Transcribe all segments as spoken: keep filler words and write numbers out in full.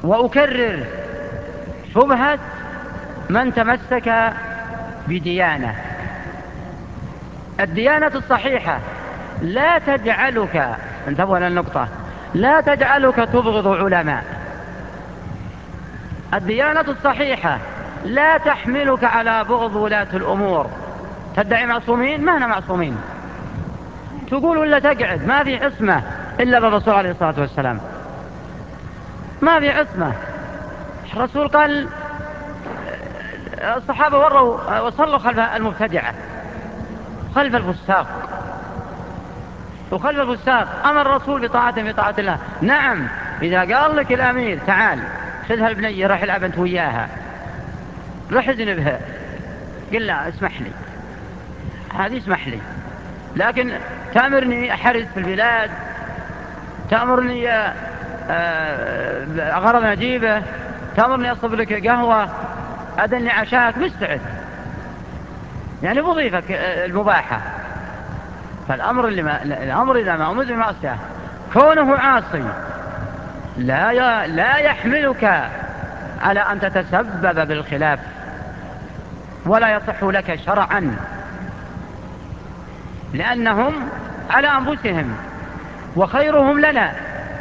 وأكرر شبهة من تمسك بديانة. الديانة الصحيحة لا تجعلك، انتبهوا للنقطة، لا تجعلك تبغض علماء. الديانة الصحيحة لا تحملك على بغض ولاة الأمور. تدعي معصومين؟ ما أنا معصومين. تقول ولا تقعد؟ ما في عصمة إلا بالرسول عليه الصلاة والسلام، ما في عصمة. الرسول قال الصحابة وروا وصلوا خلف المبتدعة، خلف الفساق وخلف الفساق. أمر الرسول بطاعته بطاعة الله. نعم، إذا قال لك الأمير تعال خذها البنية راح العب أنت وياها، راح اذنبها، قل لا اسمح لي، هذه اسمح لي. لكن تأمرني أحرز في البلاد، تأمرني غرض أجيبه، تأمرني أصب لك قهوة، أدني عشاك، مستعد، يعني وظيفك المباحة. فالأمر اللي ما الأمر إذا ما أمر بمعصية كونه عاصي لا ي... لا يحملك على أن تتسبب بالخلاف، ولا يصح لك شرعا، لأنهم على أنفسهم وخيرهم لنا.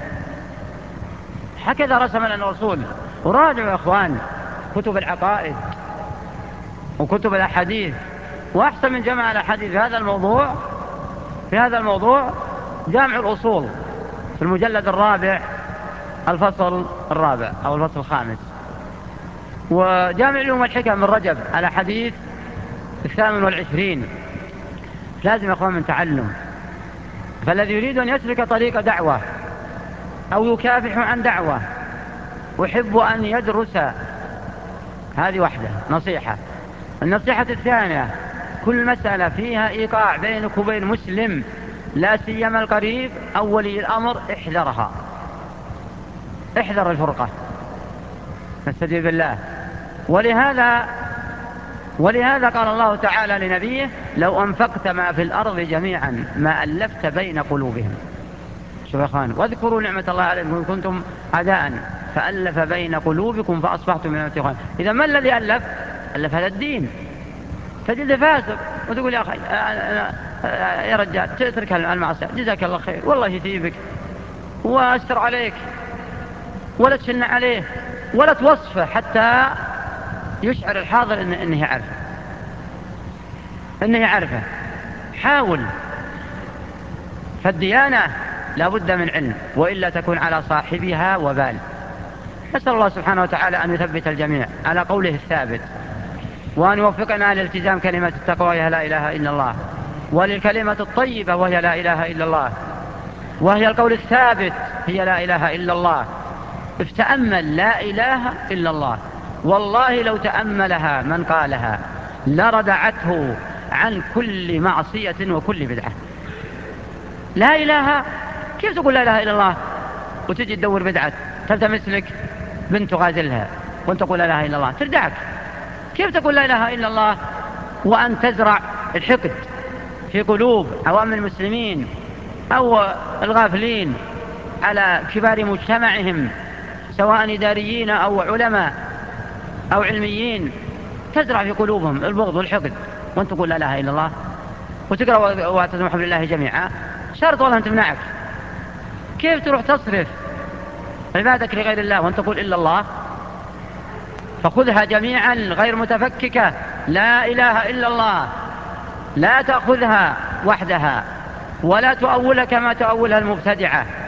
هكذا رسم لنا الرسول. وراجعوا يا أخوان كتب العقائد وكتب الأحاديث، وأحسن من جمع الأحاديث في هذا الموضوع في هذا الموضوع جامع الأصول في المجلد الرابع الفصل الرابع أو الفصل الخامس، وجامع العلوم والحكم من رجب على حديث الثامن والعشرين. لازم يا أخوان من تعلم. فالذي يريد أن يسلك طريق دعوة أو يكافح عن دعوة ويحب أن يدرس، هذه واحدة نصيحة. النصيحة الثانية، كل مسألة فيها إيقاع بينك وبين مسلم لا سيما القريب أو ولي الأمر، احذرها، احذر الفرقة، نستجيب بالله. ولهذا ولهذا قال الله تعالى لنبيه: لو أنفقت ما في الأرض جميعا ما ألفت بين قلوبهم. شوف يا أخوان، واذكروا نعمة الله عليكم إن كنتم أعداء فألف بين قلوبكم فأصبحتم من الإخوان. إذا ما الذي ألف؟ ألف هذا الدين. تجد فاسق وتقول يا أخي يا رجال تترك المعصية، جزاك الله خير، والله يثيبك واستر عليك، ولا تشن عليه ولا توصفه حتى يشعر الحاضر إن إنه يعرفه إنه يعرفه. حاول. فالديانة لا بد من علم، وإلا تكون على صاحبها وبال. نسأل الله سبحانه وتعالى أن يثبت الجميع على قوله الثابت، وأن يوفقنا لالتزام كلمة التقوى وهي لا إله إلا الله، وللكلمة الطيبة وهي لا إله إلا الله، وهي القول الثابت هي لا إله إلا الله. افتأمل لا إله إلا الله، والله لو تأملها من قالها لردعته عن كل معصية وكل بدعة. لا إله، كيف تقول لا إله إلا الله وتجي تدور بدعة؟ تلتمس لك بنت غازلها وانت تقول لا إله إلا الله، تردعك. كيف تقول لا إله إلا الله وأن تزرع الحقد في قلوب عوام المسلمين أو الغافلين على كبار مجتمعهم، سواء إداريين أو علماء أو علميين، تزرع في قلوبهم البغض والحقد وأنت تقول لا إله إلا الله وتقرأ واعتصموا بحبل الله جميعا؟ شرط والله أن تمنعك. كيف تروح تصرف عبادك لغير الله وأنت تقول إلا الله؟ فخذها جميعا غير متفككة، لا إله إلا الله، لا تأخذها وحدها ولا تؤولها كما تؤولها المبتدعة.